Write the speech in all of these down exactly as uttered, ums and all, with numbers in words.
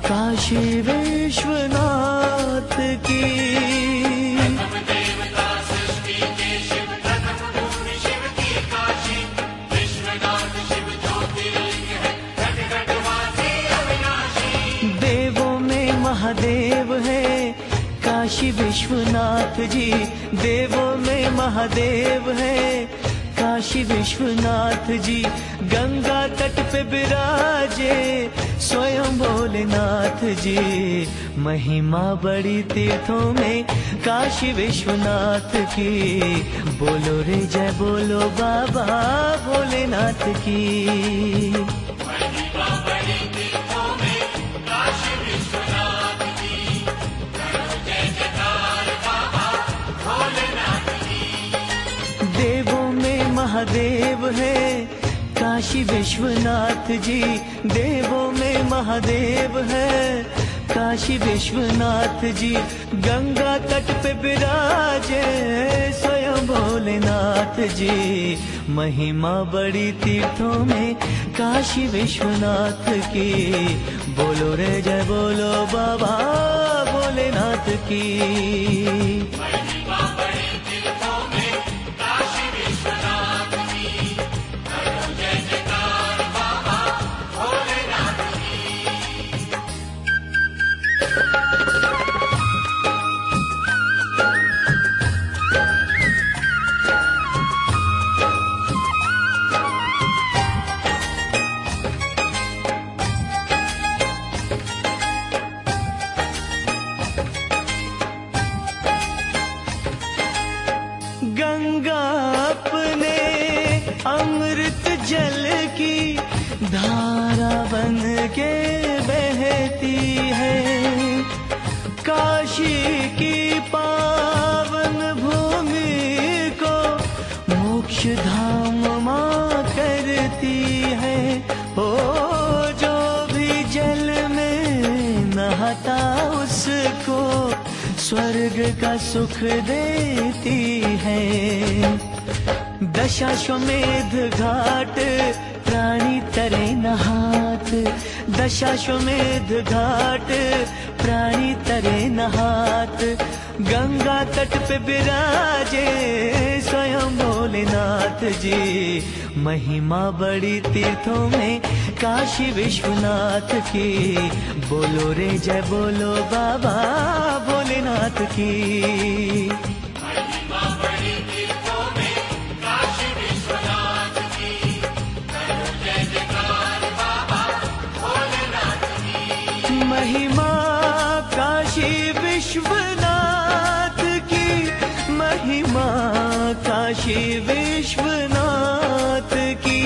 काशी विश्वनाथ की। देवों में महादेव है काशी विश्वनाथ जी, देवों में महादेव है काशी विश्वनाथ जी। गंगा तट पे विराजे स्वयं भोलेनाथ जी, महिमा बड़ी तीर्थों में काशी विश्वनाथ की। बोलो रे जय बोलो बाबा भोलेनाथ की। देवों में महादेव है काशी विश्वनाथ जी, देवों में महादेव है काशी विश्वनाथ जी। गंगा तट पे विराजे स्वयं भोलेनाथ जी, महिमा बड़ी तीर्थों में काशी विश्वनाथ की। बोलो रे जय बोलो बाबा भोलेनाथ की। गंगा अपने अमृत जल की धारा बन के बहती है, काशी की पावन भूमि को मोक्ष धाम मां करती है। ओ जो भी जल में नहाता उसको स्वर्ग का सुख देती है। दशाश्वमेध घाट प्राणी तरे नहात, दशाश्वमेध घाट प्राणी तरे नहात। गंगा तट पे विराजे स्वयं भोलेनाथ जी, महिमा बड़ी तीर्थों में काशी विश्वनाथ की। बोलो रे जय बोलो बाबा भोलेनाथ की। महिमा काशी विश्वनाथ की, महिमा काशी विश्वनाथ की।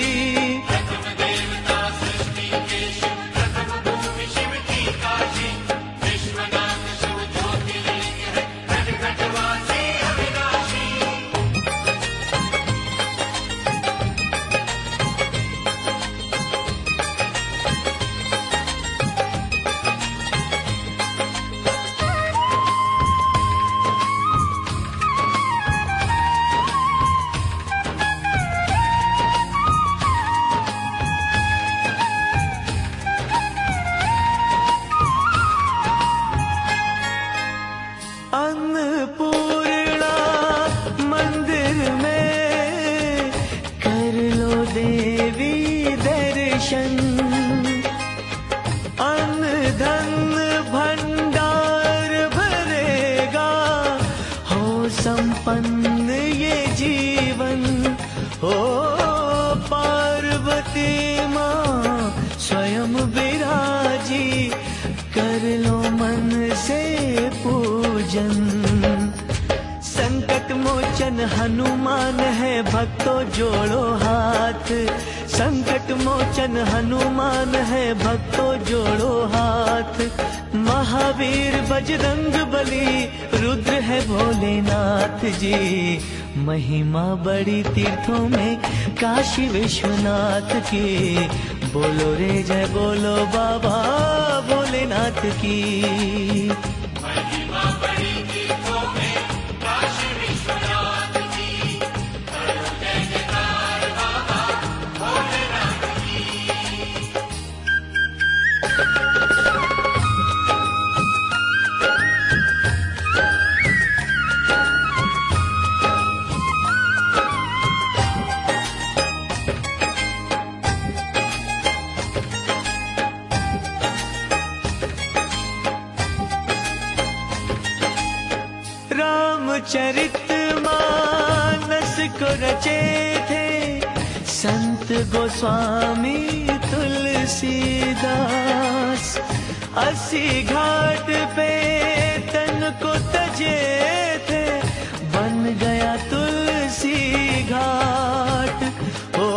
अन्नपूर्णा मंदिर में कर लो देवी दर्शन, अन्न धन भंडार भरेगा हो संपन्न ये जीवन। हो पार्वती माँ स्वयं विराजी, कर लो मन से पूजन। संकट मोचन हनुमान है भक्तों जोड़ो हाथ, संकट मोचन हनुमान है भक्तों जोड़ो हाथ। महावीर बजरंग बली रुद्र है भोलेनाथ जी, महिमा बड़ी तीर्थों में काशी विश्वनाथ की। बोलो रे जय बोलो बाबा भोलेनाथ की। Thank you. रामचरितमानस को रचे थे संत गोस्वामी तुलसीदास। अस्सी घाट पे तन को तजे थे बन गया तुलसी घाट। ओ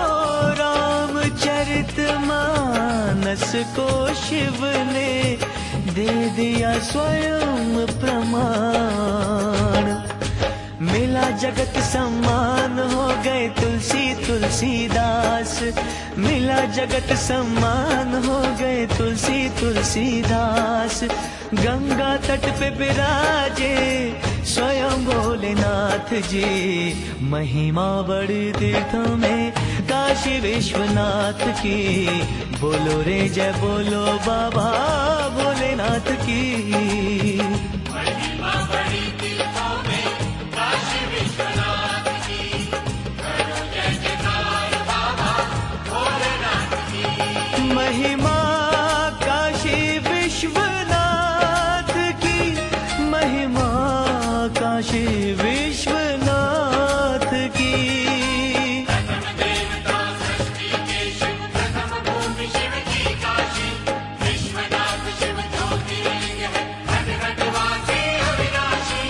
रामचरितमानस को शिव ने दे दिया स्वयं प्रमाण। मिला जगत सम्मान हो गए तुलसी तुलसीदास। मिला जगत सम्मान हो गए तुलसी तुलसीदास। गंगा तट पे विराजे स्वयं भोलेनाथ जी। महिमा बड़ी तीर्थों में काशी विश्वनाथ की। बोलो रे जय बोलो बाबा भोलेनाथ की। महिमा बड़ी तीर्थों में काशी विश्वनाथ की। करो जय जयकार बाबा भोलेनाथ की। महिमा काशी विश्वनाथ की। महिमा काशी विश्वनाथ की। प्रथम देवता सृष्टि के शिव, प्रथम भूमि शिव की काशी। विश्वनाथ शिव ज्योतिर्लिंग है, घट घट वासी अविनाशी।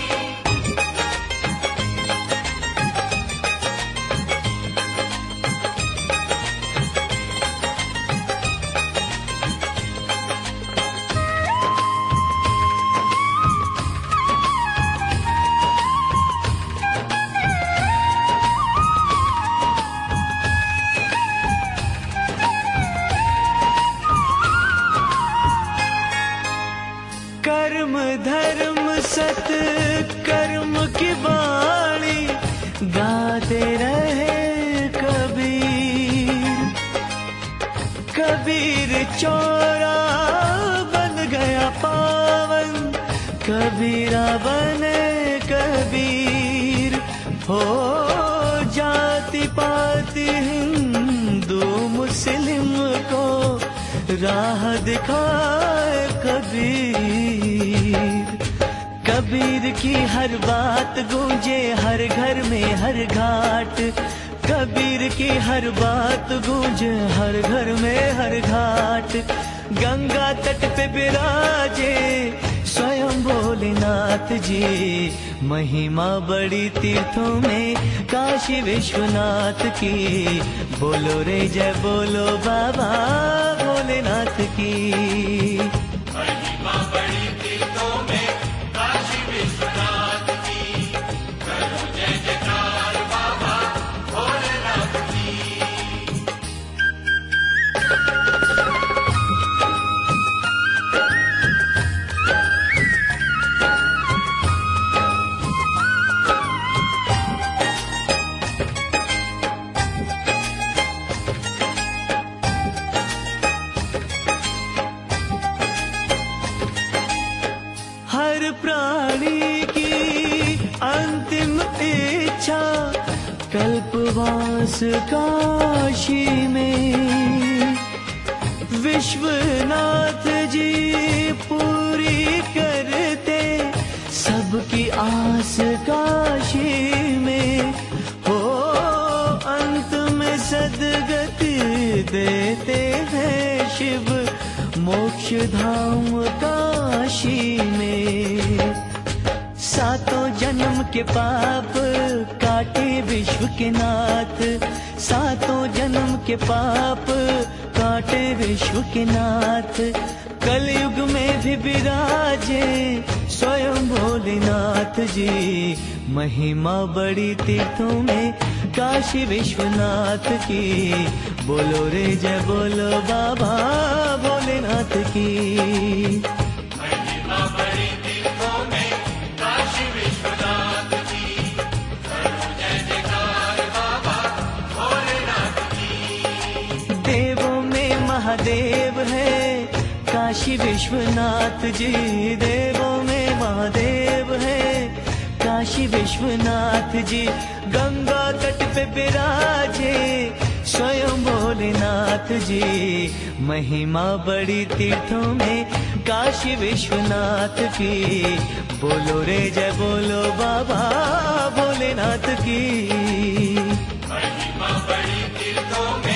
कर्म धर्म सत कर्म की वाणी गाते रहे कबीर। कबीर चौरा बन गया पावन। कबीरा बने कबीर। हो जाति पाति हिंदू मुस्लिम को राह दिखाए कबीर। कबीर की हर बात गूंजे हर घर में हर घाट। कबीर की हर बात गूंजे हर घर में हर घाट। गंगा तट पे विराजे स्वयं भोलेनाथ जी। महिमा बड़ी तीर्थों में काशी विश्वनाथ की। बोलो रे जय बोलो बाबा भोलेनाथ की। महिमा बड़ी तीर्थों में काशी विश्वनाथ की। करो जय जयकार बाबा भोलेनाथ की। हर प्राणी की अंतिम इच्छा कल्पवास काशी में। विश्वनाथ जी पूरी करते सबकी आस काशी में। हो अंत में सदगति देते हैं शिव मोक्ष धाम काशी में। सातों जन्म के पाप काटे विश्व के नाथ। सातों जन्म के पाप काटे विश्व के नाथ। कलयुग में भी विराजे स्वयं भोलेनाथ जी। महिमा बड़ी तीर्थों में काशी विश्वनाथ की। बोलो रे जय बोलो बाबा भोलेनाथ की। महिमा बड़ी तीर्थों में काशी विश्वनाथ की। करो जय जयकार बाबा भोलेनाथ की। देवों में महादेव है काशी विश्वनाथ जी। देवों में महादेव है काशी विश्वनाथ जी। गंगा तट पे विराजे स्वयं भोलेनाथ जी। महिमा बड़ी तीर्थों में काशी विश्वनाथ की। बोलो रे जय बोलो बाबा भोलेनाथ की। महिमा बड़ी तीर्थों में